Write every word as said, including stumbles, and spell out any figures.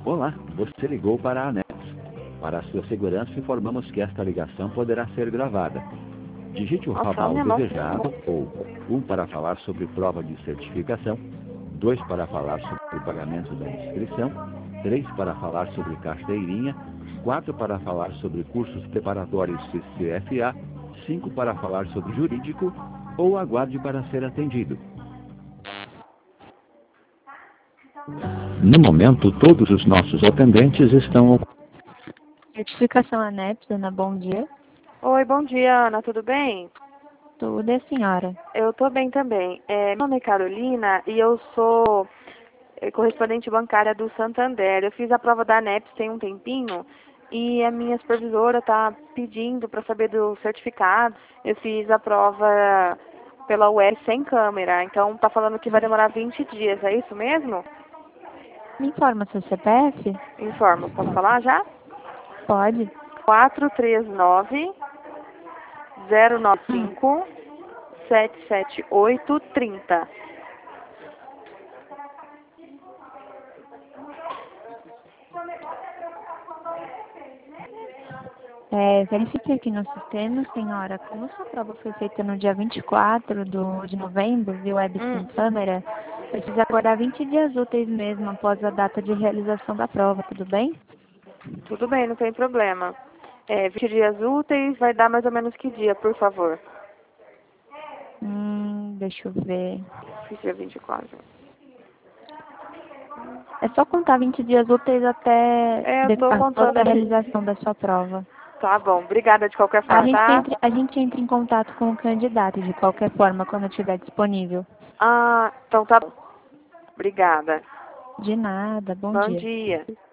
Olá, você ligou para a ANEPS. Para a sua segurança, informamos que esta ligação poderá ser gravada. Digite o Nossa, ramal minha mão. desejado ou um para falar sobre prova de certificação, dois para falar sobre o pagamento da inscrição, três para falar sobre carteirinha, quatro para falar sobre cursos preparatórios C F A, cinco para falar sobre jurídico ou aguarde para ser atendido. No momento, todos os nossos atendentes estão ocupados. Certificação ANEPS, Ana, bom dia. Oi, bom dia, Ana, tudo bem? Tudo é senhora. Eu tô bem também. É, meu nome é Carolina e eu sou é, correspondente bancária do Santander. Eu fiz a prova da ANEPS tem um tempinho e a minha supervisora tá pedindo para saber do certificado. Eu fiz a prova pela U E R sem câmera, então tá falando que vai demorar vinte dias, é isso mesmo? Me informa seu C P F? Informo, posso falar já? Pode. quatro três nove, zero nove cinco, sete sete oito, trinta. É, verifique aqui no sistema, senhora, como sua prova foi feita no dia vinte e quatro do, de novembro, viu, web Hum. sem câmera, precisa aguardar vinte dias úteis mesmo após a data de realização da prova, tudo bem? Tudo bem, não tem problema. É, vinte dias úteis, vai dar mais ou menos que dia, por favor? Hum, deixa eu ver. Dia vinte e quatro. É só contar vinte dias úteis até É, eu de, tô após contando a aqui. realização da sua prova. Tá bom, obrigada de qualquer A forma, gente, tá? entra, a gente entra em contato com o candidato de qualquer forma quando estiver disponível. Ah, então tá bom. Obrigada. De nada, bom Bom dia. dia.